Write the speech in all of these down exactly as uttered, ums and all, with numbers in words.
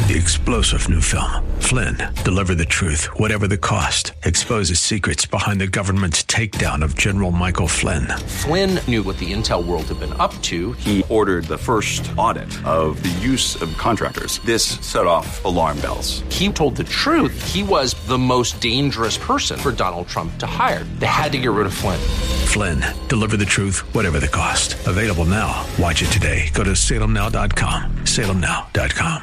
The explosive new film, Flynn, deliver the truth, whatever the cost, exposes secrets behind the government's takedown of General Michael Flynn. Flynn knew what the intel world had been up to. He ordered the first audit of the use of contractors. This set off alarm bells. He told the truth. He was the most dangerous person for Donald Trump to hire. They had to get rid of Flynn. Flynn, deliver the truth, whatever the cost. Available now. Watch it today. Go to salem now dot com. salem now dot com.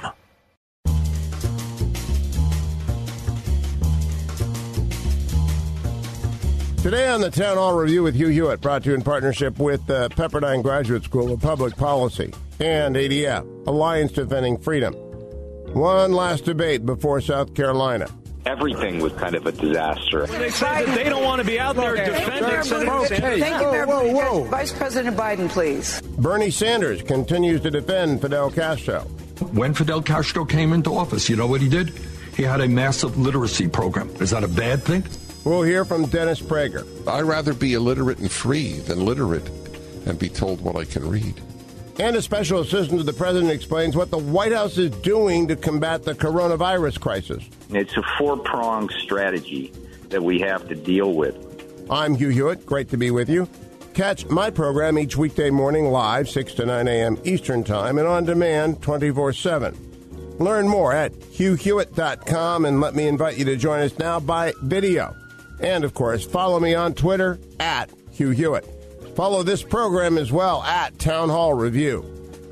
Today on the Town Hall Review with Hugh Hewitt, brought to you in partnership with the Pepperdine Graduate School of Public Policy and A D F, Alliance Defending Freedom. One last debate before South Carolina. Everything was kind of a disaster. They say that they don't want to be out there defending Senator okay. Sanders. Thank you, Mayor whoa, whoa, whoa. Vice President Biden, please. Bernie Sanders continues to defend Fidel Castro. When Fidel Castro came into office, you know what he did? He had a massive literacy program. Is that a bad thing? We'll hear from Dennis Prager. I'd rather be illiterate and free than literate and be told what I can read. And a special assistant to the president explains what the White House is doing to combat the coronavirus crisis. It's a four-pronged strategy that we have to deal with. I'm Hugh Hewitt. Great to be with you. Catch my program each weekday morning live, six to nine a.m. Eastern Time, and on demand twenty-four seven. Learn more at hugh hewitt dot com, and let me invite you to join us now by video. And, of course, follow me on Twitter, at Hugh Hewitt. Follow this program as well, at Town Hall Review.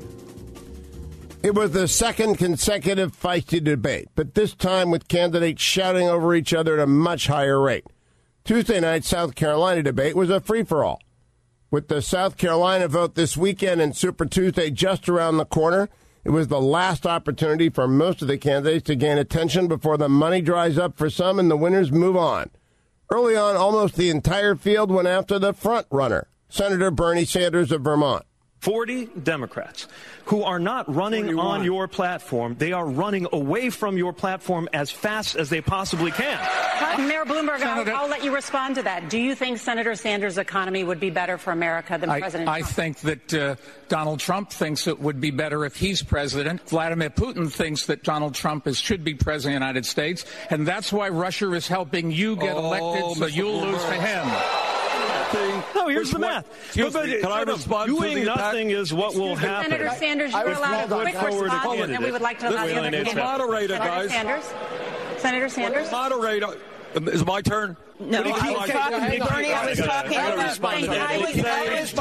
It was the second consecutive feisty debate, but this time with candidates shouting over each other at a much higher rate. Tuesday night's South Carolina debate was a free-for-all. With the South Carolina vote this weekend and Super Tuesday just around the corner, it was the last opportunity for most of the candidates to gain attention before the money dries up for some and the winners move on. Early on, almost the entire field went after the front runner, Senator Bernie Sanders of Vermont. forty Democrats who are not running forty-one on your platform. They are running away from your platform as fast as they possibly can. Uh, Mayor Bloomberg, I'll, I'll let you respond to that. Do you think Senator Sanders' economy would be better for America than I, President I Trump? I think that uh, Donald Trump thinks it would be better if he's president. Vladimir Putin thinks that Donald Trump is, should be president of the United States. And that's why Russia is helping you get oh, elected so Mister you'll Bloomberg. lose to him. No, here's the math. Excuse but, me, can I respond to doing the nothing attack? is what will happen. Senator Sanders, you're allowed a quick response, and we would like to allow the other The candidates. moderator, Senator guys. Sanders? Senator Sanders? Moderator. Is it my turn? No, I was talking, Bernie, I was talking about, I was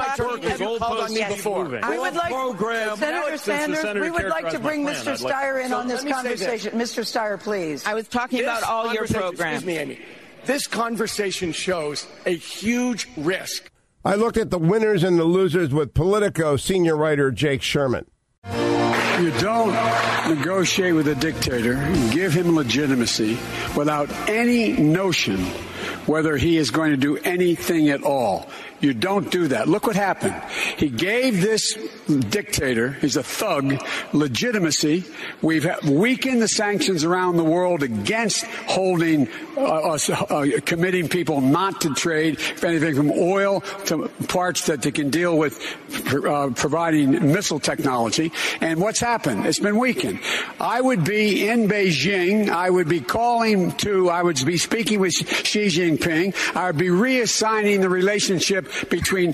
talking, we would like, program. Senator Sanders, we would like to bring Mister Steyer in on this conversation. Mister Steyer, please. I was talking about all your programs. Excuse me, Amy. This conversation shows a huge risk. I looked at the winners and the losers with Politico senior writer Jake Sherman. You don't negotiate with a dictator and give him legitimacy without any notion whether he is going to do anything at all. You don't do that. Look what happened. He gave this dictator, he's a thug, legitimacy. We've weakened the sanctions around the world against holding uh, us, uh, committing people not to trade anything from oil to parts that they can deal with uh, providing missile technology. And what's happened? It's been weakened. I would be in Beijing. I would be calling to, I would be speaking with Xi Jinping. I would be reassigning the relationship between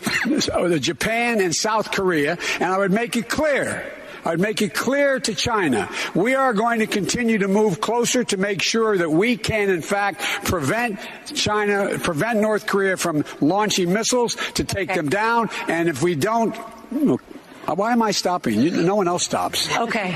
Japan and South Korea, and I would make it clear. I'd make it clear to China, we are going to continue to move closer to make sure that we can, in fact, prevent China, prevent North Korea from launching missiles to take them down. And if we don't, why am I stopping? No one else stops. Okay.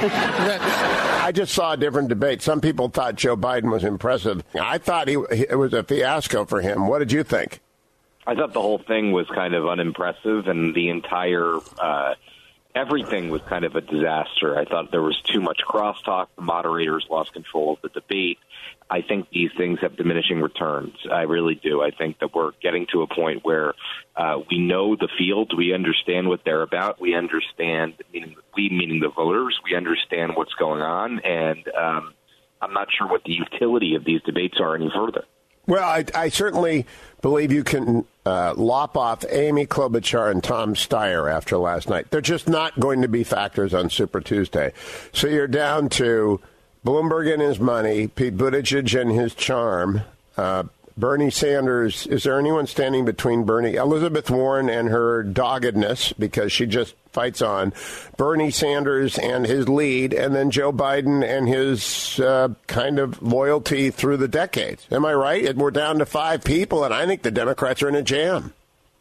I just saw a different debate. Some people thought Joe Biden was impressive. I thought he it was a fiasco for him. What did you think? I thought the whole thing was kind of unimpressive, and the entire uh, everything was kind of a disaster. I thought there was too much crosstalk. The moderators lost control of the debate. I think these things have diminishing returns. I really do. I think that we're getting to a point where uh, we know the field. We understand what they're about. We understand, meaning we, meaning the voters, we understand what's going on, and um, I'm not sure what the utility of these debates are any further. Well, I, I certainly believe you can uh, lop off Amy Klobuchar and Tom Steyer after last night. They're just not going to be factors on Super Tuesday. So you're down to Bloomberg and his money, Pete Buttigieg and his charm, uh, Bernie Sanders. Is there anyone standing between Bernie, Elizabeth Warren and her doggedness, because she just fights on, Bernie Sanders and his lead, and then Joe Biden and his uh, kind of loyalty through the decades? Am I right? We're down to five people, and I think the Democrats are in a jam.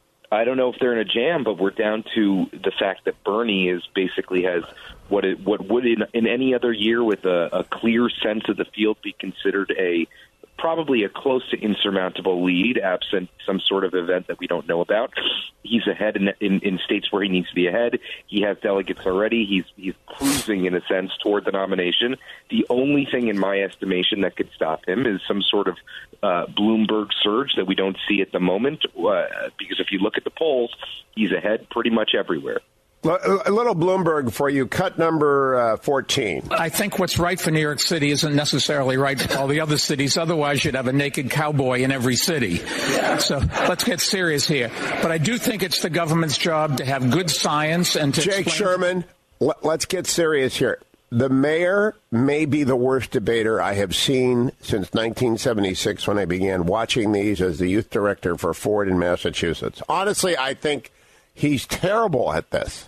I don't know if they're in a jam, but we're down to the fact that Bernie is basically has what it, what would in, in any other year with a, a clear sense of the field be considered a probably a close to insurmountable lead, absent some sort of event that we don't know about. He's ahead in, in, in states where he needs to be ahead. He has delegates already. He's he's cruising, in a sense, toward the nomination. The only thing, in my estimation, that could stop him is some sort of uh, Bloomberg surge that we don't see at the moment, uh, because if you look at the polls, he's ahead pretty much everywhere. A little Bloomberg for you. Cut number uh, fourteen. I think what's right for New York City isn't necessarily right for all the other cities. Otherwise, you'd have a naked cowboy in every city. So let's get serious here. But I do think it's the government's job to have good science and to Jake explain- Sherman, let's get serious here. The mayor may be the worst debater I have seen since nineteen seventy-six, when I began watching these as the youth director for Ford in Massachusetts. Honestly, I think he's terrible at this.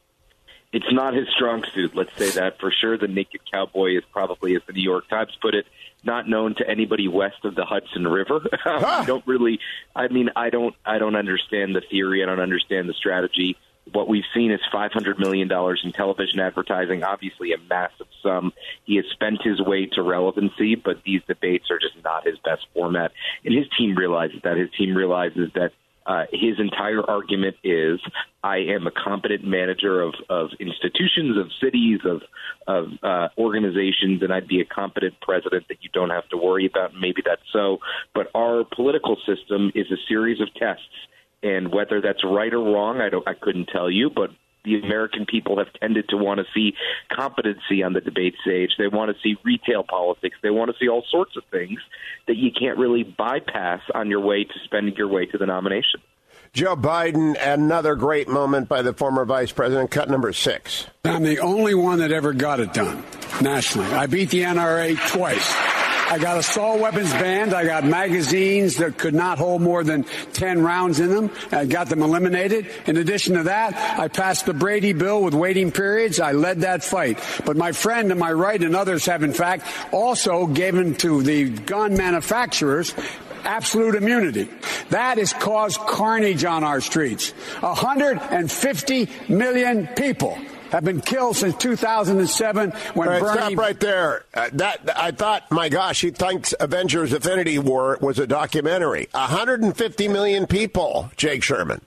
It's not his strong suit, let's say that for sure. The naked cowboy is probably, as the New York Times put it, not known to anybody west of the Hudson River. I don't really, I mean, I don't, I don't understand the theory. I don't understand the strategy. What we've seen is five hundred million dollars in television advertising, obviously a massive sum. He has spent his way to relevancy, but these debates are just not his best format. And his team realizes that. His team realizes that Uh, his entire argument is, I am a competent manager of, of institutions, of cities, of, of uh, organizations, and I'd be a competent president that you don't have to worry about. Maybe that's so. But our political system is a series of tests. And whether that's right or wrong, I don't, I couldn't tell you, but the American people have tended to want to see competency on the debate stage. They want to see retail politics. They want to see all sorts of things that you can't really bypass on your way to spending your way to the nomination. Joe Biden, another great moment by the former vice president. Cut number six. I'm the only one that ever got it done nationally. I beat the N R A twice. I got assault weapons banned. I got magazines that could not hold more than ten rounds in them. I got them eliminated. In addition to that, I passed the Brady bill with waiting periods. I led that fight. But my friend to my right and others have, in fact, also given to the gun manufacturers absolute immunity. That has caused carnage on our streets. one hundred fifty million people have been killed since two thousand seven when right, Bernie... Stop right there. Uh, that I thought, my gosh, he thinks Avengers Infinity War was a documentary. one hundred fifty million people, Jake Sherman.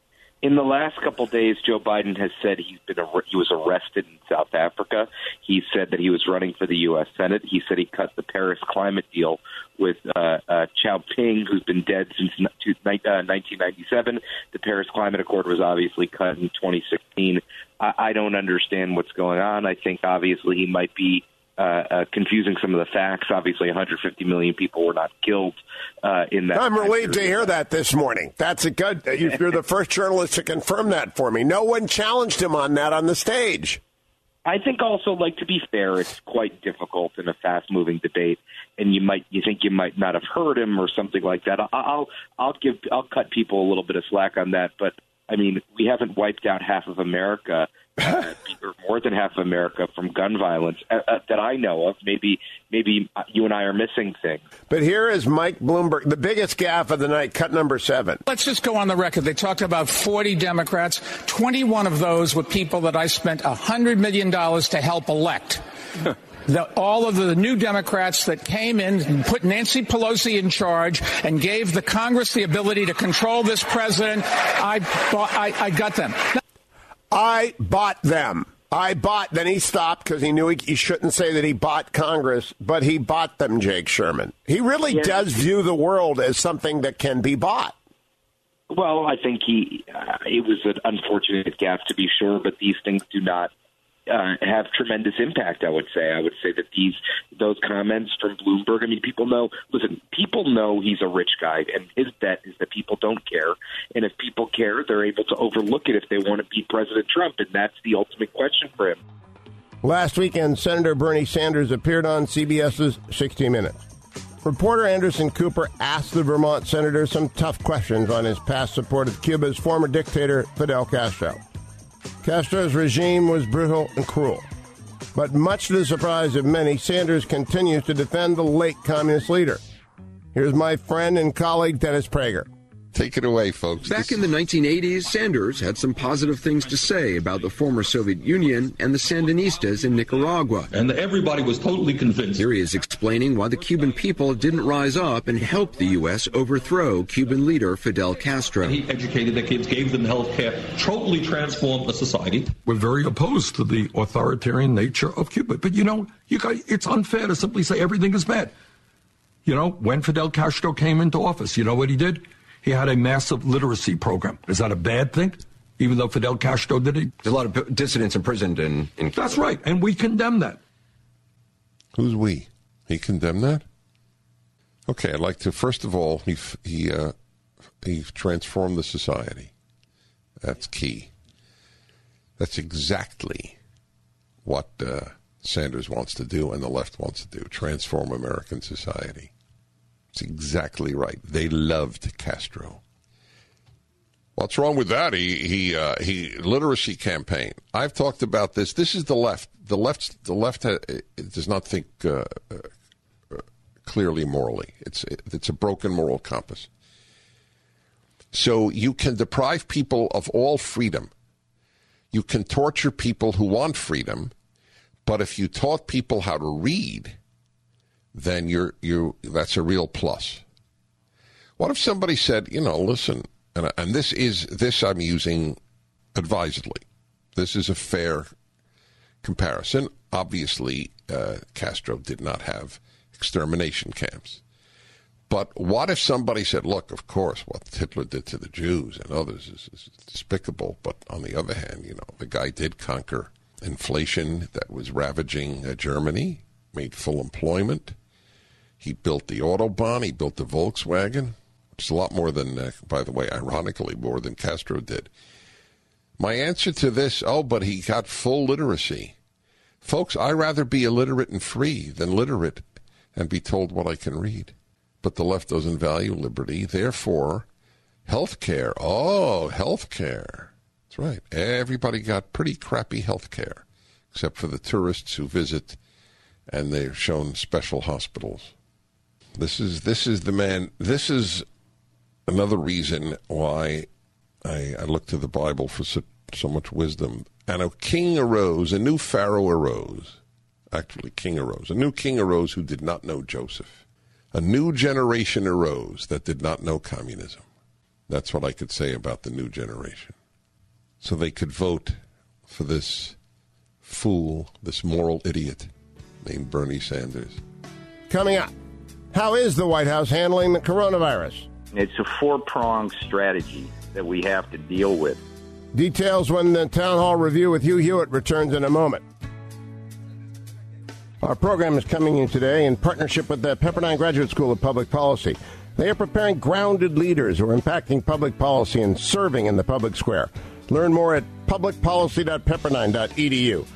In the last couple of days, Joe Biden has said he's been he was arrested in South Africa. He said that he was running for the U S Senate. He said he cut the Paris climate deal with uh, uh, Chao Ping, who's been dead since nineteen ninety-seven. The Paris Climate Accord was obviously cut in twenty sixteen. I, I don't understand what's going on. I think obviously he might be uh, uh, confusing some of the facts. Obviously, one hundred fifty million people were not killed uh, in that. I'm relieved to hear that this morning. That's a good. You're the first journalist to confirm that for me. No one challenged him on that on the stage. I think also, like, to be fair, it's quite difficult in a fast-moving debate, and you might you think you might not have heard him or something like that. I'll I'll, I'll give I'll cut people a little bit of slack on that, but I mean, we haven't wiped out half of America, uh, or more than half of America, from gun violence uh, uh, that I know of. Maybe maybe you and I are missing things. But here is Mike Bloomberg, the biggest gaffe of the night, cut number seven. Let's just go on the record. They talked about forty Democrats. twenty-one of those were people that I spent one hundred million dollars to help elect. The, all of the new Democrats that came in and put Nancy Pelosi in charge and gave the Congress the ability to control this president, I, bought, I, I got them. I bought them. I bought, then he stopped because he knew he, he shouldn't say that he bought Congress, but he bought them, Jake Sherman. He really yeah. does view the world as something that can be bought. Well, I think he, uh, it was an unfortunate gaffe to be sure, but these things do not Uh, have tremendous impact, I would say. I would say that these those comments from Bloomberg, I mean, people know, listen, people know he's a rich guy, and his bet is that people don't care. And if people care, they're able to overlook it if they want to beat President Trump, and that's the ultimate question for him. Last weekend, Senator Bernie Sanders appeared on CBS's sixty minutes. Reporter Anderson Cooper asked the Vermont senator some tough questions on his past support of Cuba's former dictator, Fidel Castro. Castro's regime was brutal and cruel. But much to the surprise of many, Sanders continues to defend the late communist leader. Here's my friend and colleague, Dennis Prager. Take it away, folks. Back this... in the nineteen eighties, Sanders had some positive things to say about the former Soviet Union and the Sandinistas in Nicaragua. And everybody was totally convinced. Here he is explaining why the Cuban people didn't rise up and help the U S overthrow Cuban leader Fidel Castro. He educated the kids, gave them health care, totally transformed the society. We're very opposed to the authoritarian nature of Cuba. But, you know, you got, it's unfair to simply say everything is bad. You know, when Fidel Castro came into office, you know what he did? He had a massive literacy program. Is that a bad thing? Even though Fidel Castro did it? There's a lot of dissidents imprisoned in, in That's right, and we condemn that. Who's we? He condemned that? Okay, I'd like to, first of all, he he uh, he transformed the society. That's key. That's exactly what uh, Sanders wants to do and the left wants to do, transform American society. It's exactly right. They loved Castro. What's wrong with that? He he uh, he literacy campaign. I've talked about this. This is the left. The left. The left ha- does not think uh, uh, clearly morally. It's it's a broken moral compass. So you can deprive people of all freedom. You can torture people who want freedom, but if you taught people how to read, then you're you that's a real plus. What if somebody said, you know, listen, and, and this is this I'm using advisedly. This is a fair comparison. Obviously, uh, Castro did not have extermination camps. But what if somebody said, look, of course, what Hitler did to the Jews and others is, is despicable. But on the other hand, you know, the guy did conquer inflation that was ravaging uh, Germany, made full employment. He built the Autobahn. He built the Volkswagen, which is a lot more than, uh, by the way, ironically, more than Castro did. My answer to this, oh, but he got full literacy. Folks, I'd rather be illiterate and free than literate and be told what I can read. But the left doesn't value liberty. Therefore, health care. Oh, health care. That's right. Everybody got pretty crappy health care, except for the tourists who visit and they're shown special hospitals. This is this is the man. This is another reason why I, I look to the Bible for so, so much wisdom. And a king arose, a new Pharaoh arose. Actually, king arose. A new king arose who did not know Joseph. A new generation arose that did not know communism. That's what I could say about the new generation. So they could vote for this fool, this moral idiot named Bernie Sanders. Coming up, how is the White House handling the coronavirus? It's a four-pronged strategy that we have to deal with. Details when the Town Hall Review with Hugh Hewitt returns in a moment. Our program is coming in today in partnership with the Pepperdine Graduate School of Public Policy. They are preparing grounded leaders who are impacting public policy and serving in the public square. Learn more at public policy dot pepperdine dot e d u.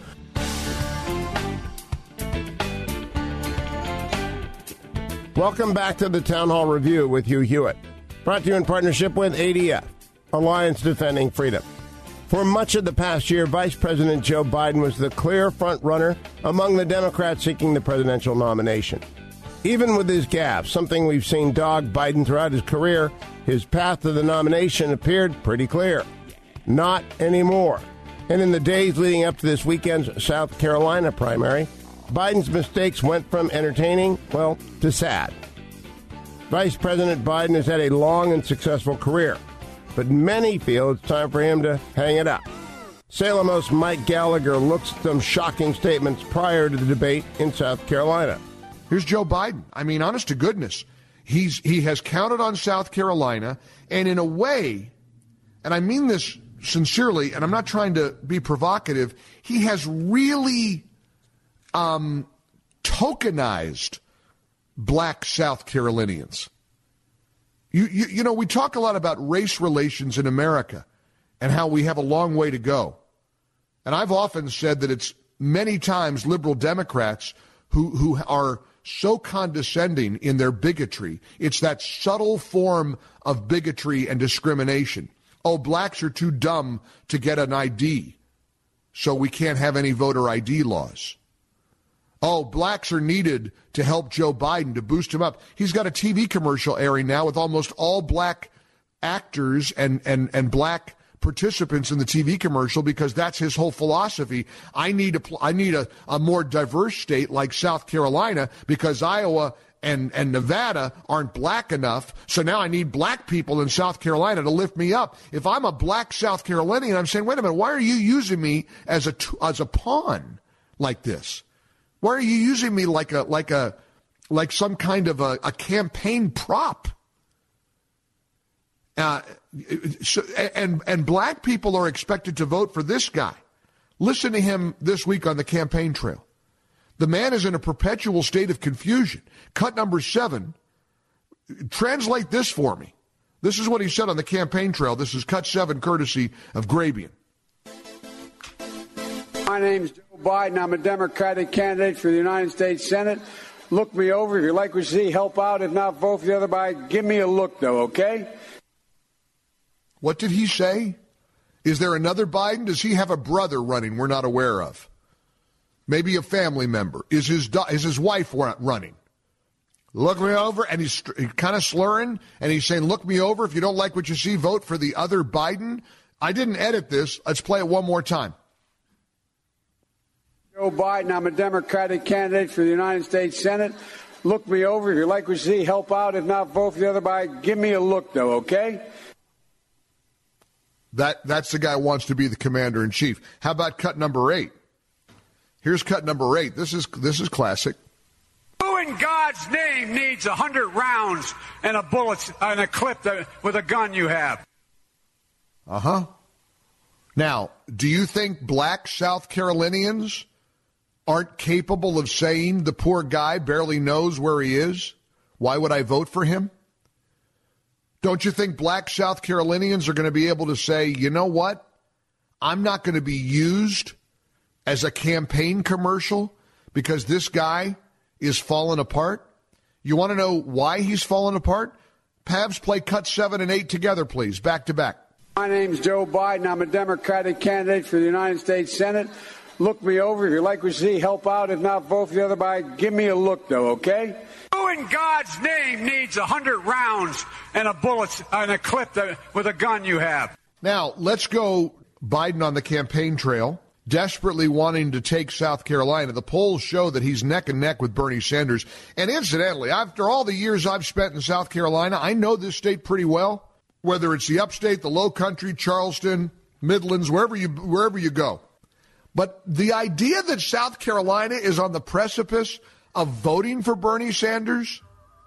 Welcome back to the Town Hall Review with Hugh Hewitt. Brought to you in partnership with A D F, Alliance Defending Freedom. For much of the past year, Vice President Joe Biden was the clear front-runner among the Democrats seeking the presidential nomination. Even with his gaffes, something we've seen dog Biden throughout his career, his path to the nomination appeared pretty clear. Not anymore. And in the days leading up to this weekend's South Carolina primary, Biden's mistakes went from entertaining, well, to sad. Vice President Biden has had a long and successful career, but many feel it's time for him to hang it up. Salem host Mike Gallagher looks at some shocking statements prior to the debate in South Carolina. Here's Joe Biden. I mean, honest to goodness, he's he has counted on South Carolina, and in a way, and I mean this sincerely, and I'm not trying to be provocative, he has really um, tokenized black South Carolinians. You, you, you know, we talk a lot about race relations in America and how we have a long way to go. And I've often said that it's many times liberal Democrats who, who are so condescending in their bigotry. It's that subtle form of bigotry and discrimination. Oh, blacks are too dumb to get an I D, so we can't have any voter I D laws. Oh, blacks are needed to help Joe Biden, to boost him up. He's got a T V commercial airing now with almost all black actors and, and, and black participants in the T V commercial because that's his whole philosophy. I need a, I need a, a more diverse state like South Carolina because Iowa and, and Nevada aren't black enough. So now I need black people in South Carolina to lift me up. If I'm a black South Carolinian, I'm saying, wait a minute, why are you using me as a, as a pawn like this? Why are you using me like a, like a, like some kind of a, a campaign prop? Uh, so, and, and black people are expected to vote for this guy. Listen to him this week on the campaign trail. The man is in a perpetual state of confusion. Cut number seven. Translate this for me. This is what he said on the campaign trail. This is cut seven, courtesy of Grabian. My name's Joe Biden. I'm a Democratic candidate for the United States Senate. Look me over. If you like what you see, help out. If not, vote for the other guy. Give me a look, though, okay? What did he say? Is there another Biden? Does he have a brother running we're not aware of? Maybe a family member. Is his is his wife running? Look me over, and he's kind of slurring, and he's saying, look me over. If you don't like what you see, vote for the other Biden. I didn't edit this. Let's play it one more time. Joe Biden, I'm a Democratic candidate for the United States Senate. Look me over. If you like what you see, help out. If not, vote for the other guy. Give me a look, though, okay? That That's the guy who wants to be the commander-in-chief. How about cut number eight? Here's cut number eight. This is this is classic. Who in God's name needs a hundred rounds and a bullet and a clip that, with a gun you have? Uh-huh. Now, do you think black South Carolinians aren't capable of saying the poor guy barely knows where he is? Why would I vote for him? Don't you think black South Carolinians are going to be able to say, you know what? I'm not going to be used as a campaign commercial because this guy is falling apart? You want to know why he's falling apart? Pabs, play cut seven and eight together, please, back to back. My name's Joe Biden. I'm a Democratic candidate for the United States Senate. Look me over. If you like what you see, help out. If not, vote for the other guy. Give me a look, though, okay? Who in God's name needs a hundred rounds and a bullet and a clip that, with a gun you have? Now, let's go Biden on the campaign trail, desperately wanting to take South Carolina. The polls show that he's neck and neck with Bernie Sanders. And incidentally, after all the years I've spent in South Carolina, I know this state pretty well, whether it's the upstate, the low country, Charleston, Midlands, wherever you wherever you go. But the idea that South Carolina is on the precipice of voting for Bernie Sanders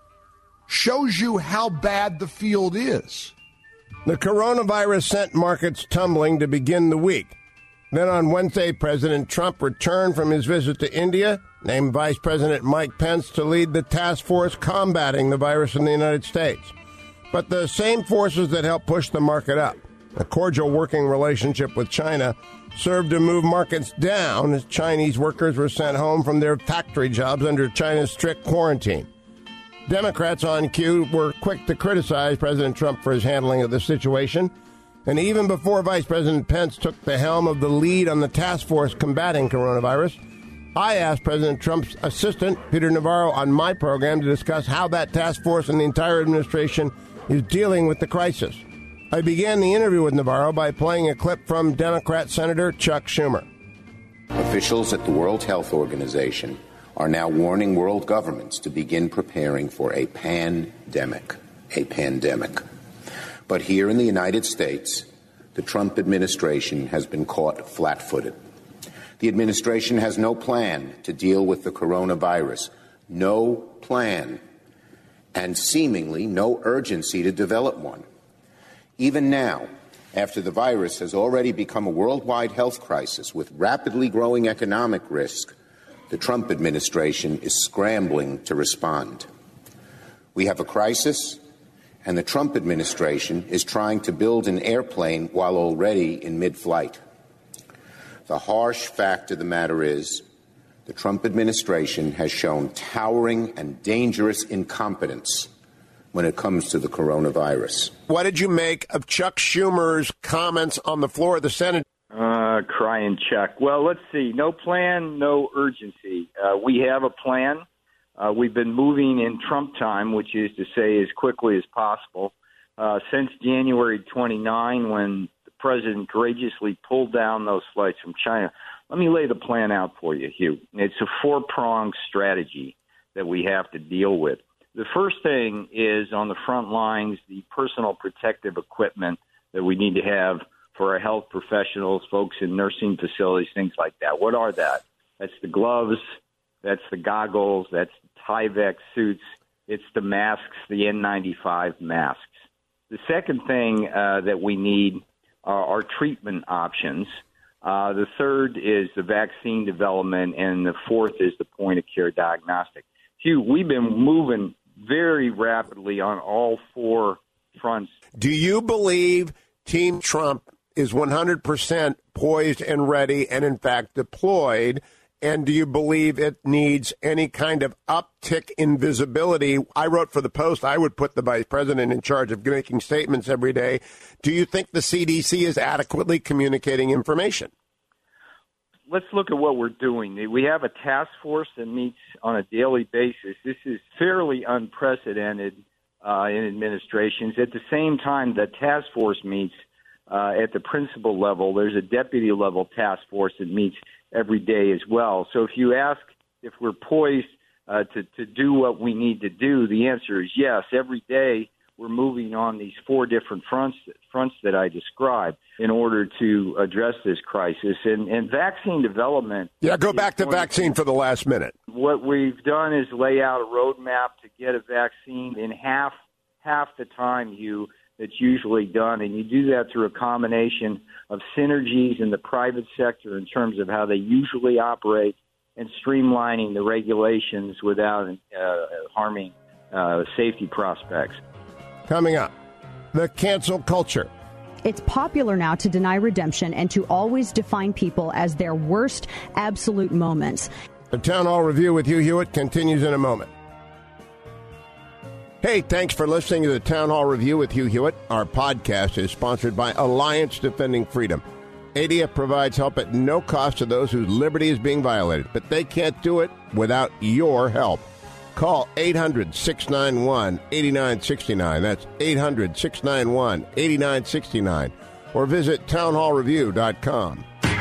shows you how bad the field is. The coronavirus sent markets tumbling to begin the week. Then on Wednesday, President Trump returned from his visit to India, named Vice President Mike Pence to lead the task force combating the virus in the United States. But the same forces that helped push the market up, a cordial working relationship with China, served to move markets down as Chinese workers were sent home from their factory jobs under China's strict quarantine. Democrats on cue were quick to criticize President Trump for his handling of the situation. And even before Vice President Pence took the helm of the lead on the task force combating coronavirus, I asked President Trump's assistant, Peter Navarro, on my program to discuss how that task force and the entire administration is dealing with the crisis. I began the interview with Navarro by playing a clip from Democrat Senator Chuck Schumer. Officials at the World Health Organization are now warning world governments to begin preparing for a pandemic, a pandemic. But here in the United States, the Trump administration has been caught flat-footed. The administration has no plan to deal with the coronavirus, no plan, and seemingly no urgency to develop one. Even now, after the virus has already become a worldwide health crisis with rapidly growing economic risk, the Trump administration is scrambling to respond. We have a crisis, and the Trump administration is trying to build an airplane while already in mid-flight. The harsh fact of the matter is the Trump administration has shown towering and dangerous incompetence when it comes to the coronavirus. What did you make of Chuck Schumer's comments on the floor of the Senate? Uh, crying Chuck. Well, let's see. No plan, no urgency. Uh, we have a plan. Uh, we've been moving in Trump time, which is to say as quickly as possible, uh, since January twenty-ninth, when the president courageously pulled down those flights from China. Let me lay the plan out for you, Hugh. It's a four-pronged strategy that we have to deal with. The first thing is on the front lines, the personal protective equipment that we need to have for our health professionals, folks in nursing facilities, things like that. What are that? That's the gloves, that's the goggles, that's the Tyvek suits, it's the masks, the N ninety-five masks. The second thing uh, that we need are, are treatment options. Uh, the third is the vaccine development, and the fourth is the point-of-care diagnostic. Hugh, we've been moving very rapidly on all four fronts. Do you believe Team Trump is one hundred percent poised and ready and, in fact, deployed? And do you believe it needs any kind of uptick in visibility? I wrote for the Post, I would put the vice president in charge of making statements every day. Do you think the C D C is adequately communicating information? Let's look at what we're doing. We have a task force that meets on a daily basis. This is fairly unprecedented uh, in administrations. At the same time, the task force meets uh, at the principal level. There's a deputy level task force that meets every day as well. So if you ask if we're poised uh, to, to do what we need to do, the answer is yes. Every day we're moving on these four different fronts fronts that I described in order to address this crisis. And, and vaccine development. Yeah, go back to vaccine for the last minute. What we've done is lay out a roadmap to get a vaccine in half half the time you that's usually done. And you do that through a combination of synergies in the private sector in terms of how they usually operate and streamlining the regulations without uh, harming uh, safety prospects. Coming up, the cancel culture. It's popular now to deny redemption and to always define people as their worst absolute moments. The Town Hall Review with Hugh Hewitt continues in a moment. Hey, thanks for listening to the Town Hall Review with Hugh Hewitt. Our podcast is sponsored by Alliance Defending Freedom. A D F provides help at no cost to those whose liberty is being violated, but they can't do it without your help. Call eight hundred, six nine one, eight nine six nine. That's eight hundred, six nine one, eight nine six nine. Or visit town hall review dot com.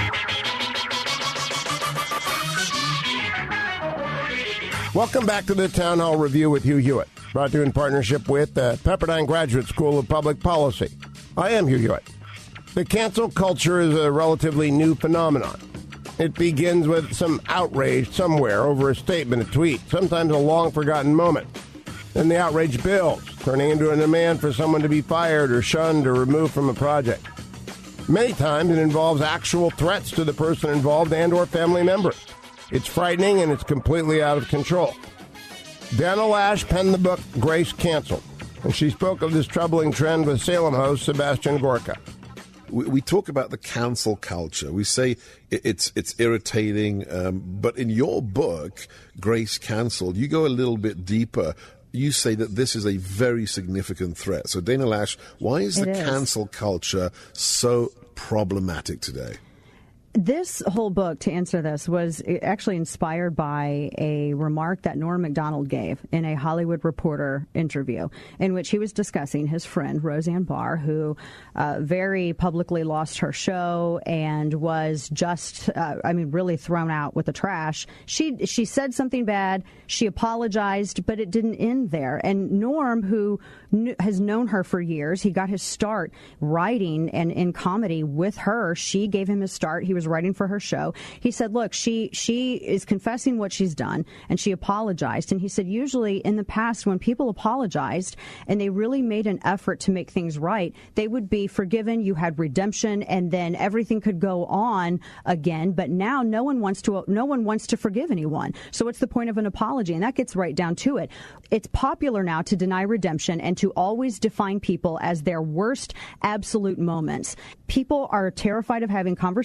Welcome back to the Town Hall Review with Hugh Hewitt, brought to you in partnership with the Pepperdine Graduate School of Public Policy. I am Hugh Hewitt. The cancel culture is a relatively new phenomenon. It begins with some outrage somewhere over a statement, a tweet, sometimes a long-forgotten moment. Then the outrage builds, turning into a demand for someone to be fired or shunned or removed from a project. Many times it involves actual threats to the person involved and or family members. It's frightening and it's completely out of control. Dana Loesch penned the book Grace Canceled, and she spoke of this troubling trend with Salem host Sebastian Gorka. We, we talk about the cancel culture. We say it's it's irritating, um, but in your book, Grace Canceled, you go a little bit deeper. You say that this is a very significant threat. So, Dana Loesch, why is the cancel culture so problematic today? This whole book, to answer this, was actually inspired by a remark that Norm Macdonald gave in a Hollywood Reporter interview, in which he was discussing his friend, Roseanne Barr, who uh, very publicly lost her show and was just, uh, I mean, really thrown out with the trash. She she said something bad. She apologized, but it didn't end there. And Norm, who kn- has known her for years, he got his start writing and in comedy with her. She gave him his start. He was writing for her show. He said, look, she she is confessing what she's done, and she apologized. And he said, usually in the past, when people apologized and they really made an effort to make things right, they would be forgiven. You had redemption, and then everything could go on again. But now no one wants to no one wants to forgive anyone. So what's the point of an apology? And that gets right down to it. It's popular now to deny redemption and to always define people as their worst absolute moments. People are terrified of having conversations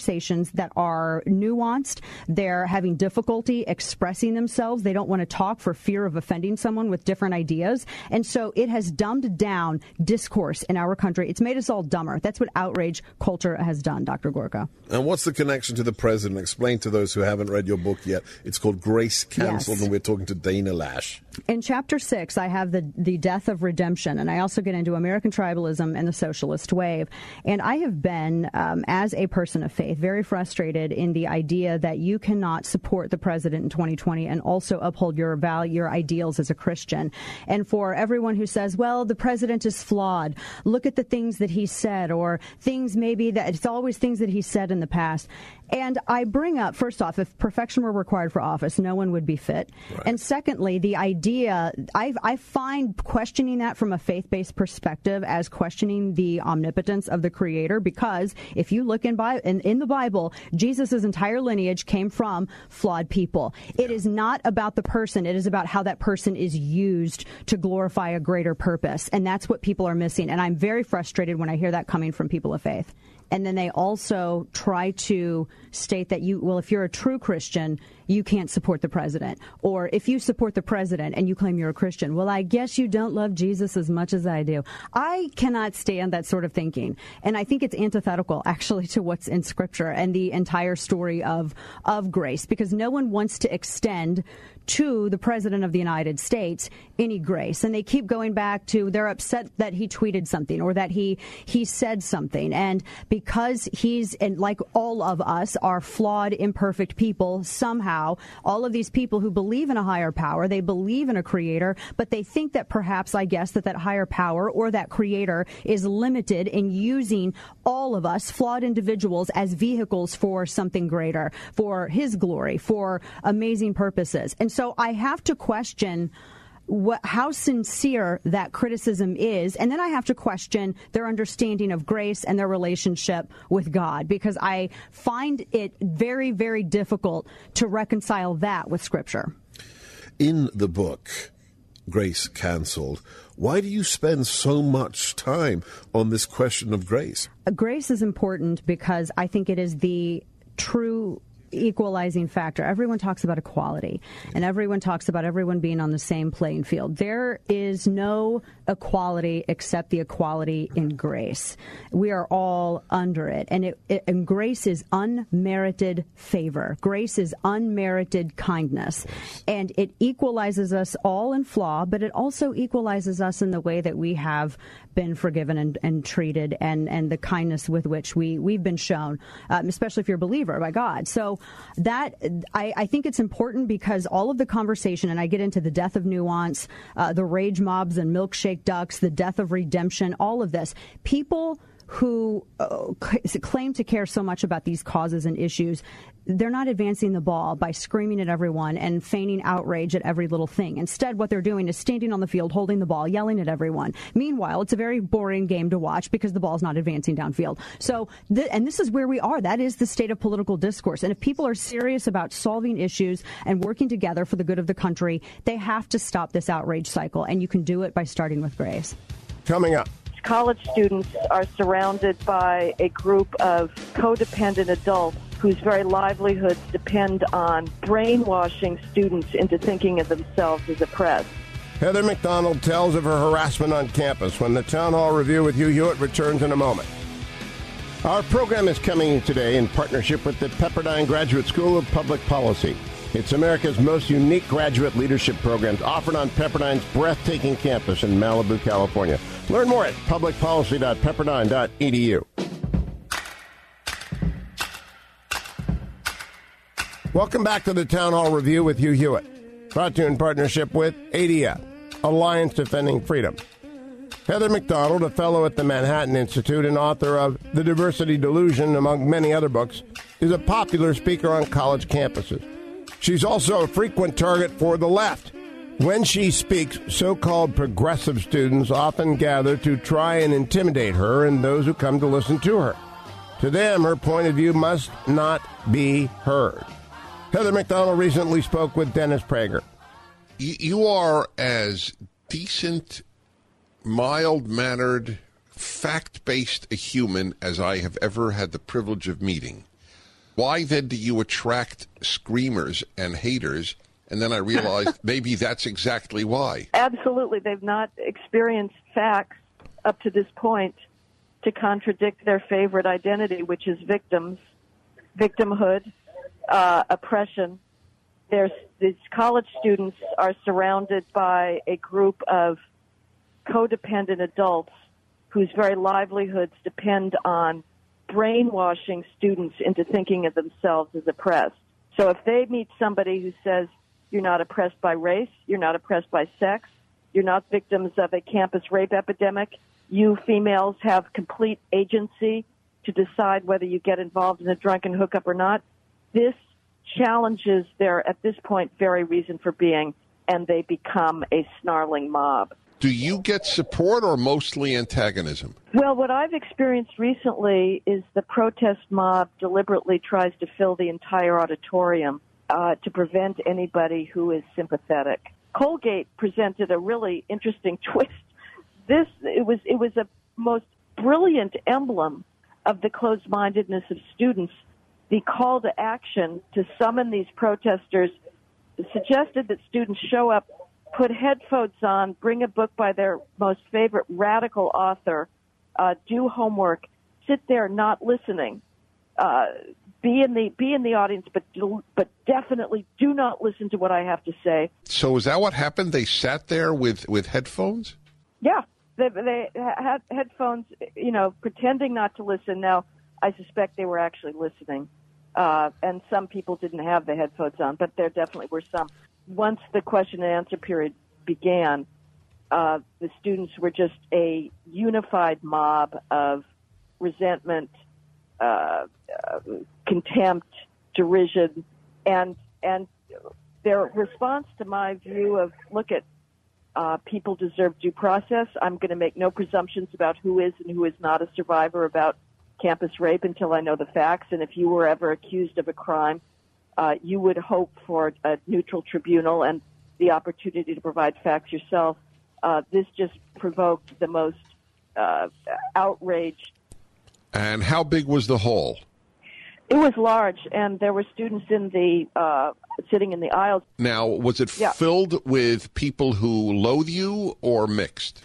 opinions that are nuanced. They're having difficulty expressing themselves. They don't want to talk for fear of offending someone with different ideas. And so it has dumbed down discourse in our country. It's made us all dumber. That's what outrage culture has done, Doctor Gorka. And what's the connection to the president? Explain to those who haven't read your book yet. It's called Grace Canceled, yes. And we're talking to Dana Lash. In chapter six, I have the, the death of redemption, and I also get into American tribalism and the socialist wave. And I have been, um, as a person of faith, very frustrated in the idea that you cannot support the president in twenty twenty and also uphold your value, your ideals as a Christian. And for everyone who says, well, the president is flawed, look at the things that he said, or things maybe that it's always things that he said in the past. And I bring up, first off, if perfection were required for office, no one would be fit. Right. And secondly, the idea, I, I find questioning that from a faith-based perspective as questioning the omnipotence of the Creator, because if you look in, Bi- in, in the Bible, Jesus' entire lineage came from flawed people. Yeah. It is not about the person. It is about how that person is used to glorify a greater purpose. And that's what people are missing. And I'm very frustrated when I hear that coming from people of faith. And then they also try to state that you, well, if you're a true Christian, you can't support the president. Or if you support the president and you claim you're a Christian, well, I guess you don't love Jesus as much as I do. I cannot stand that sort of thinking. And I think it's antithetical, actually, to what's in Scripture and the entire story of, of grace, because no one wants to extend to the president of the United States any grace. And they keep going back to they're upset that he tweeted something or that he he said something. And because he's, and like all of us, are flawed, imperfect people, somehow all of these people who believe in a higher power, they believe in a creator, but they think that perhaps, I guess, that that higher power or that creator is limited in using all of us flawed individuals as vehicles for something greater, for his glory, for amazing purposes. And so I have to question what, how sincere that criticism is, and then I have to question their understanding of grace and their relationship with God, because I find it very, very difficult to reconcile that with Scripture. In the book, Grace Canceled, why do you spend so much time on this question of grace? Grace is important because I think it is the true equalizing factor. Everyone talks about equality, and everyone talks about everyone being on the same playing field. There is no equality except the equality in grace. We are all under it, and it, it and grace is unmerited favor. Grace is unmerited kindness, and it equalizes us all in flaw, but it also equalizes us in the way that we have been forgiven and, and treated, and, and the kindness with which we, we've been shown, um, especially if you're a believer by God. So that I, I think it's important because all of the conversation, and I get into the death of nuance, uh, the rage mobs and milkshake ducks, the death of redemption, all of this, people who uh, claim to care so much about these causes and issues, they're not advancing the ball by screaming at everyone and feigning outrage at every little thing. Instead, what they're doing is standing on the field, holding the ball, yelling at everyone. Meanwhile, it's a very boring game to watch because the ball's not advancing downfield. So, th- and this is where we are. That is the state of political discourse. And if people are serious about solving issues and working together for the good of the country, they have to stop this outrage cycle. And you can do it by starting with grace. Coming up. College students are surrounded by a group of codependent adults whose very livelihoods depend on brainwashing students into thinking of themselves as oppressed. Heather McDonald tells of her harassment on campus when the Town Hall Review with Hugh Hewitt returns in a moment. Our program is coming today in partnership with the Pepperdine Graduate School of Public Policy. It's America's most unique graduate leadership programs offered on Pepperdine's breathtaking campus in Malibu, California. Learn more at public policy dot pepperdine dot e d u. Welcome back to the Town Hall Review with Hugh Hewitt, brought to you in partnership with A D F, Alliance Defending Freedom. Heather McDonald, a fellow at the Manhattan Institute and author of The Diversity Delusion, among many other books, is a popular speaker on college campuses. She's also a frequent target for the left. When she speaks, so-called progressive students often gather to try and intimidate her and those who come to listen to her. To them, her point of view must not be heard. Heather McDonald recently spoke with Dennis Prager. You are as decent, mild-mannered, fact-based a human as I have ever had the privilege of meeting. why then do you attract screamers and haters? And then I realized maybe that's exactly why. Absolutely. They've not experienced facts up to this point to contradict their favorite identity, which is victims, victimhood, uh, oppression. There's, these college students are surrounded by a group of codependent adults whose very livelihoods depend on brainwashing students into thinking of themselves as oppressed. So if they meet somebody who says, you're not oppressed by race, you're not oppressed by sex, you're not victims of a campus rape epidemic, you females have complete agency to decide whether you get involved in a drunken hookup or not, this challenges their, at this point, very reason for being, and they become a snarling mob. Do you get support or mostly antagonism? Well, what I've experienced recently is the protest mob deliberately tries to fill the entire auditorium uh, to prevent anybody who is sympathetic. Colgate presented a really interesting twist. This it was it was a most brilliant emblem of the closed-mindedness of students. The call to action to summon these protesters suggested that students show up, put headphones on, bring a book by their most favorite radical author, uh, do homework, sit there not listening, uh, be in the be in the audience, but but definitely do not listen to what I have to say. So is that what happened? They sat there with, with headphones? Yeah, they, they had headphones, you know, pretending not to listen. Now, I suspect they were actually listening, uh, and some people didn't have the headphones on, but there definitely were some. Once the question and answer period began, uh, the students were just a unified mob of resentment, uh, uh, contempt, derision, and and their response to my view of, look at, uh, people deserve due process. I'm going to make no presumptions about who is and who is not a survivor about campus rape until I know the facts, and if you were ever accused of a crime, Uh, you would hope for a neutral tribunal and the opportunity to provide facts yourself. Uh, this just provoked the most uh, outrage. And how big was the hall? It was large, and there were students in the uh, sitting in the aisles. Now, was it yeah. filled with people who loathe you or mixed?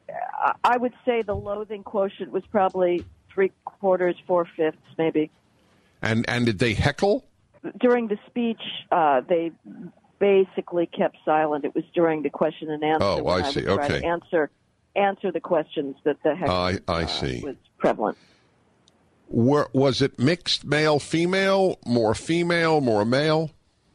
I would say the loathing quotient was probably three quarters, four fifths, maybe. And and did they heckle? During the speech, uh, they basically kept silent. It was during the question and answer. Oh, I when see. I would try Okay. to answer, answer the questions that the heck I, I uh, see. was prevalent. Were, was it mixed male, female, more female, more male?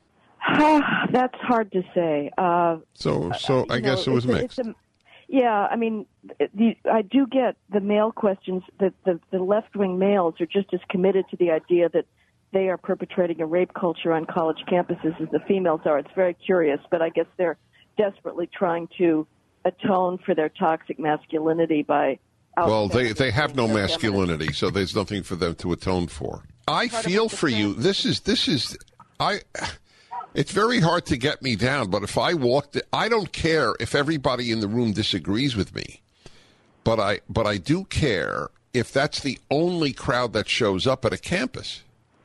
That's hard to say. Uh, So, so I you guess know, it was it's a- mixed. it's a- yeah, I mean, the, I do get the male questions that the, the left-wing males are just as committed to the idea that they are perpetrating a rape culture on college campuses as the females are. It's very curious, but I guess they're desperately trying to atone for their toxic masculinity by... Well, they, they have no masculinity, so there's nothing for them to atone for. I feel for you. This is, this is, I, it's very hard to get me down, but if I walked, I don't care if everybody in the room disagrees with me, but I, but I do care if that's the only crowd that shows up at a campus.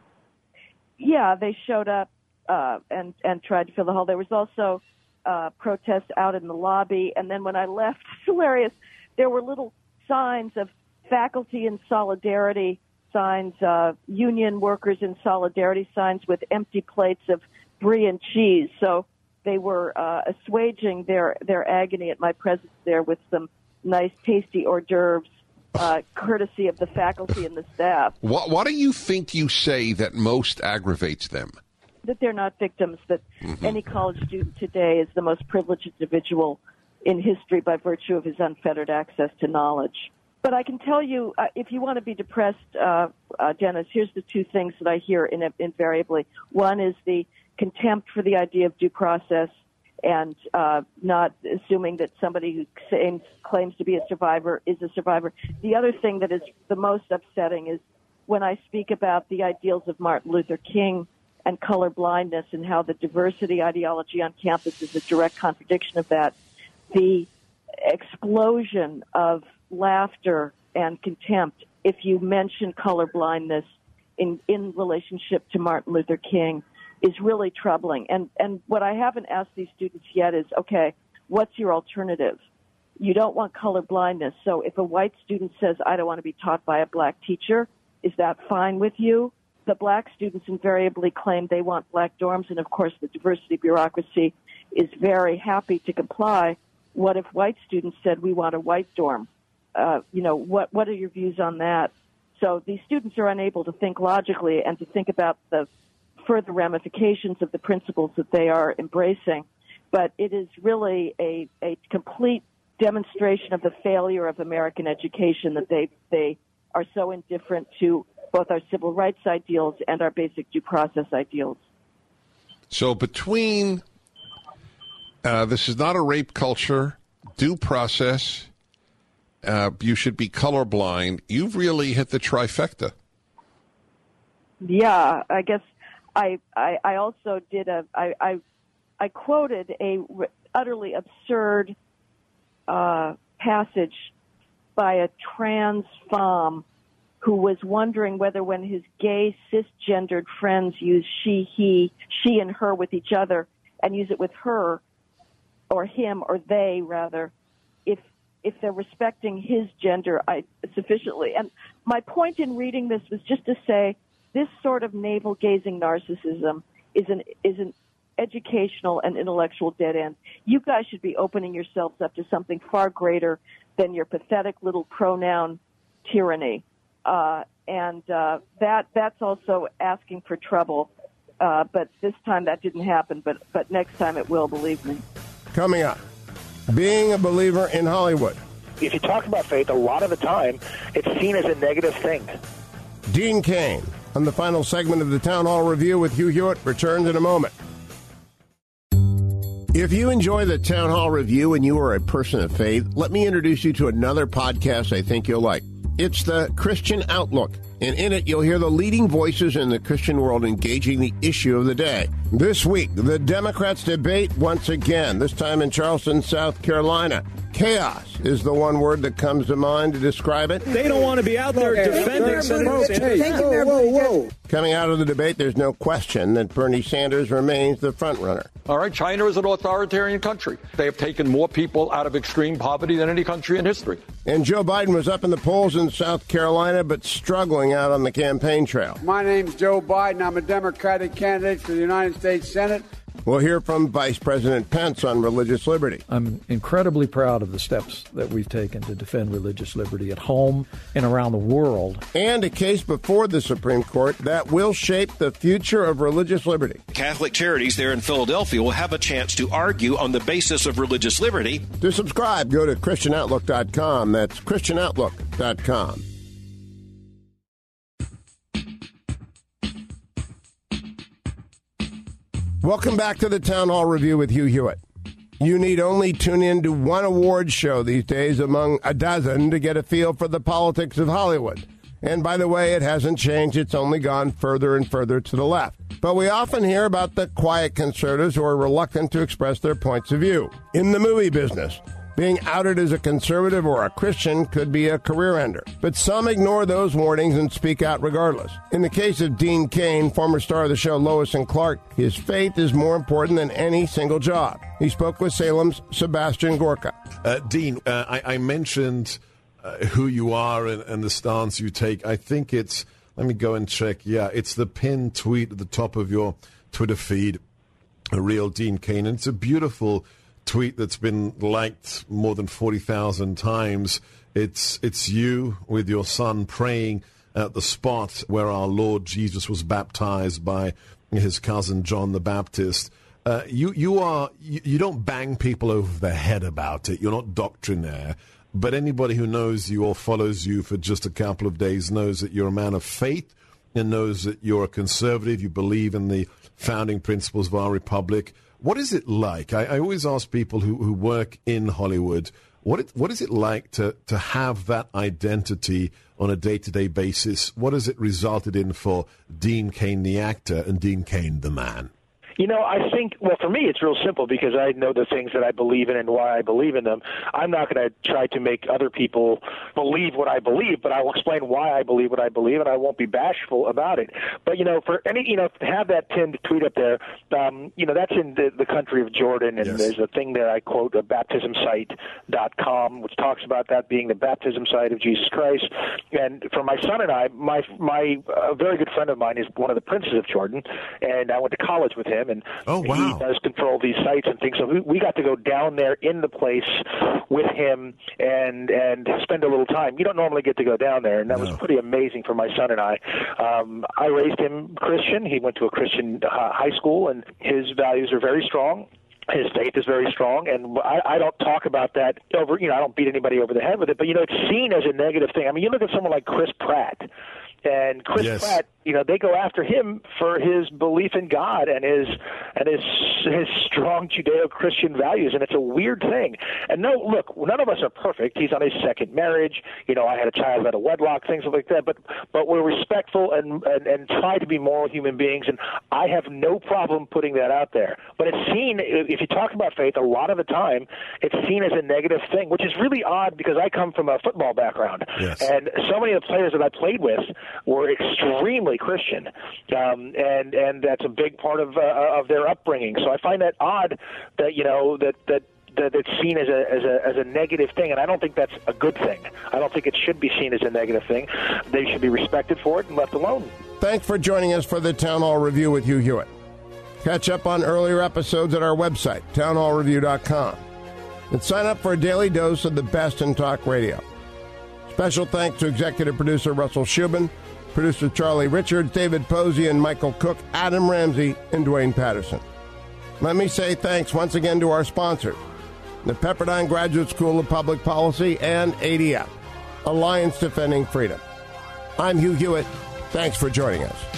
Yeah, they showed up uh, and, and tried to fill the hall. There was also uh, protests out in the lobby, and then when I left, it's hilarious, there were little signs of faculty in solidarity signs, uh, union workers in solidarity signs with empty plates of brie and cheese. So they were uh, assuaging their, their agony at my presence there with some nice, tasty hors d'oeuvres, uh, courtesy of the faculty and the staff. What, what do you think you say that most aggravates them? That they're not victims, that Mm-hmm. any college student today is the most privileged individual in history by virtue of his unfettered access to knowledge. But I can tell you, uh, if you want to be depressed, uh, uh, Dennis, here's the two things that I hear in, invariably. One is the contempt for the idea of due process and uh, not assuming that somebody who claims, claims to be a survivor is a survivor. The other thing that is the most upsetting is when I speak about the ideals of Martin Luther King and color blindness and how the diversity ideology on campus is a direct contradiction of that. The explosion of laughter and contempt if you mention color blindness in, in relationship to Martin Luther King is really troubling. And, and what I haven't asked these students yet is, okay, what's your alternative? You don't want color blindness. So if a white student says, I don't want to be taught by a black teacher, is that fine with you? The black students invariably claim they want black dorms, and of course the diversity bureaucracy is very happy to comply. What if white students said, we want a white dorm? Uh, you know, what, what are your views on that? So these students are unable to think logically and to think about the further ramifications of the principles that they are embracing. But it is really a, a complete demonstration of the failure of American education that they, they are so indifferent to both our civil rights ideals and our basic due process ideals. So between uh, this is not a rape culture, due process, uh, you should be colorblind, you've really hit the trifecta. Yeah, I guess I, I, I also did a, I, I, I quoted a utterly absurd uh, passage by a trans femme who was wondering whether when his gay cisgendered friends use she, he, she and her with each other and use it with her or him or they rather, if if they're respecting his gender I, sufficiently. And my point in reading this was just to say this sort of navel-gazing narcissism is an is an educational and intellectual dead end. You guys should be opening yourselves up to something far greater than your pathetic little pronoun tyranny. Uh, and uh, that that's also asking for trouble. Uh, but this time that didn't happen, but, but next time it will, believe me. Coming up, being a believer in Hollywood. If you talk about faith, a lot of the time, it's seen as a negative thing. Dean Cain on the final segment of the Town Hall Review with Hugh Hewitt returns in a moment. If you enjoy the Town Hall Review and you are a person of faith, let me introduce you to another podcast I think you'll like. It's the Christian Outlook, and in it you'll hear the leading voices in the Christian world engaging the issue of the day. This week, the Democrats debate once again, this time in Charleston, South Carolina. Chaos is the one word that comes to mind to describe it. They don't want to be out there defending Senator Sanders. Whoa, whoa, whoa. Coming out of the debate, there's no question that Bernie Sanders remains the front runner. All right, China is an authoritarian country. They have taken more people out of extreme poverty than any country in history. And Joe Biden was up in the polls in South Carolina, but struggling out on the campaign trail. My name's Joe Biden. I'm a Democratic candidate for the United States Senate. We'll hear from Vice President Pence on religious liberty. I'm incredibly proud of the steps that we've taken to defend religious liberty at home and around the world. And a case before the Supreme Court that will shape the future of religious liberty. Catholic Charities there in Philadelphia will have a chance to argue on the basis of religious liberty. To subscribe, go to Christian Outlook dot com. That's Christian Outlook dot com. Welcome back to the Town Hall Review with Hugh Hewitt. You need only tune in to one award show these days among a dozen to get a feel for the politics of Hollywood. And by the way, it hasn't changed. It's only gone further and further to the left. But we often hear about the quiet conservatives who are reluctant to express their points of view. In the movie business, being outed as a conservative or a Christian could be a career ender. But some ignore those warnings and speak out regardless. In the case of Dean Cain, former star of the show Lois and Clark, his faith is more important than any single job. He spoke with Salem's Sebastian Gorka. Uh, Dean, uh, I, I mentioned uh, who you are and, and the stance you take. I think it's, let me go and check. Yeah, it's the pinned tweet at the top of your Twitter feed, a real Dean Cain. And it's a beautiful tweet that's been liked more than forty thousand times. It's it's you with your son praying at the spot where our Lord Jesus was baptized by his cousin John the Baptist. Uh, you you are you, you don't bang people over the head about it. You're not doctrinaire. But anybody who knows you or follows you for just a couple of days knows that you're a man of faith and knows that you're a conservative. You believe in the founding principles of our republic. What is it like? I, I always ask people who, who work in Hollywood, what it, what is it like to, to have that identity on a day-to-day basis? What has it resulted in for Dean Cain, the actor, and Dean Cain, the man? You know, I think, well, for me, it's real simple because I know the things that I believe in and why I believe in them. I'm not going to try to make other people believe what I believe, but I will explain why I believe what I believe, and I won't be bashful about it. But, you know, for any, you know, to have that pinned tweet up there, um, you know, that's in the, the country of Jordan, and yes. there's a thing there I quote, a baptism site dot com, which talks about that being the baptism site of Jesus Christ. And for my son and I, my, my uh, very good friend of mine is one of the princes of Jordan, and I went to college with him, and oh, wow. he does control these sites and things. So we, we got to go down there in the place with him and and spend a little time. You don't normally get to go down there, and that no. was pretty amazing for my son and I. Um, I raised him Christian. He went to a Christian uh, high school, and his values are very strong. His faith is very strong, and I, I don't talk about that over, you know, I don't beat anybody over the head with it, but, you know, it's seen as a negative thing. I mean, you look at someone like Chris Pratt, and Chris yes. Pratt, you know, they go after him for his belief in God and his and his his strong Judeo-Christian values, and it's a weird thing. And no, look, none of us are perfect. He's on his second marriage. You know, I had a child out of wedlock, things like that. But but we're respectful and, and and try to be moral human beings, and I have no problem putting that out there. But it's seen, if you talk about faith, a lot of the time it's seen as a negative thing, which is really odd because I come from a football background, yes. and so many of the players that I played with were extremely Christian, um, and and that's a big part of uh, of their upbringing. So I find that odd that you know that that. that it's seen as a as a as a negative thing, and I don't think that's a good thing. I don't think it should be seen as a negative thing. They should be respected for it and left alone. Thanks for joining us for the Town Hall Review with Hugh Hewitt. Catch up on earlier episodes at our website, town hall review dot com, and sign up for a daily dose of the best in talk radio. Special thanks to executive producer Russell Shubin, producer Charlie Richards, David Posey, and Michael Cook, Adam Ramsey, and Dwayne Patterson. Let me say thanks once again to our sponsors, the Pepperdine Graduate School of Public Policy and A D F, Alliance Defending Freedom. I'm Hugh Hewitt. Thanks for joining us.